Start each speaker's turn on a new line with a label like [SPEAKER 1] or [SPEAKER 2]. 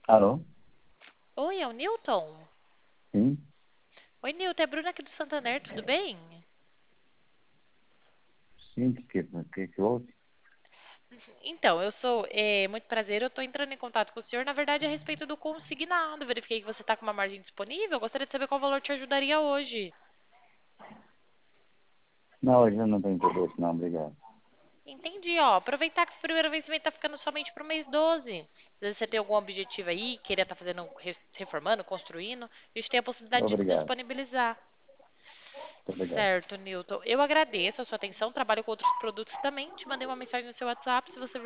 [SPEAKER 1] Alô?
[SPEAKER 2] Oi, é o Newton?
[SPEAKER 1] Sim?
[SPEAKER 2] Oi, Newton, é a Bruna aqui do Santander, tudo bem?
[SPEAKER 1] Sim, que houve?
[SPEAKER 2] Então, eu sou, muito prazer, eu estou entrando em contato com o senhor, na verdade, a respeito do consignado. Verifiquei que você está com uma margem disponível, gostaria de saber qual valor te ajudaria hoje.
[SPEAKER 1] Não, hoje eu não tenho interesse, não, obrigado.
[SPEAKER 2] Entendi, ó. Aproveitar que o primeiro vencimento está ficando somente para o mês 12. Às vezes você tem algum objetivo aí, queria estar fazendo, reformando, construindo, a gente tem a possibilidade de
[SPEAKER 1] Obrigado.
[SPEAKER 2] disponibilizar.
[SPEAKER 1] Muito obrigado.
[SPEAKER 2] Certo, Newton. Eu agradeço a sua atenção, trabalho com outros produtos também. Te mandei uma mensagem no seu WhatsApp, se você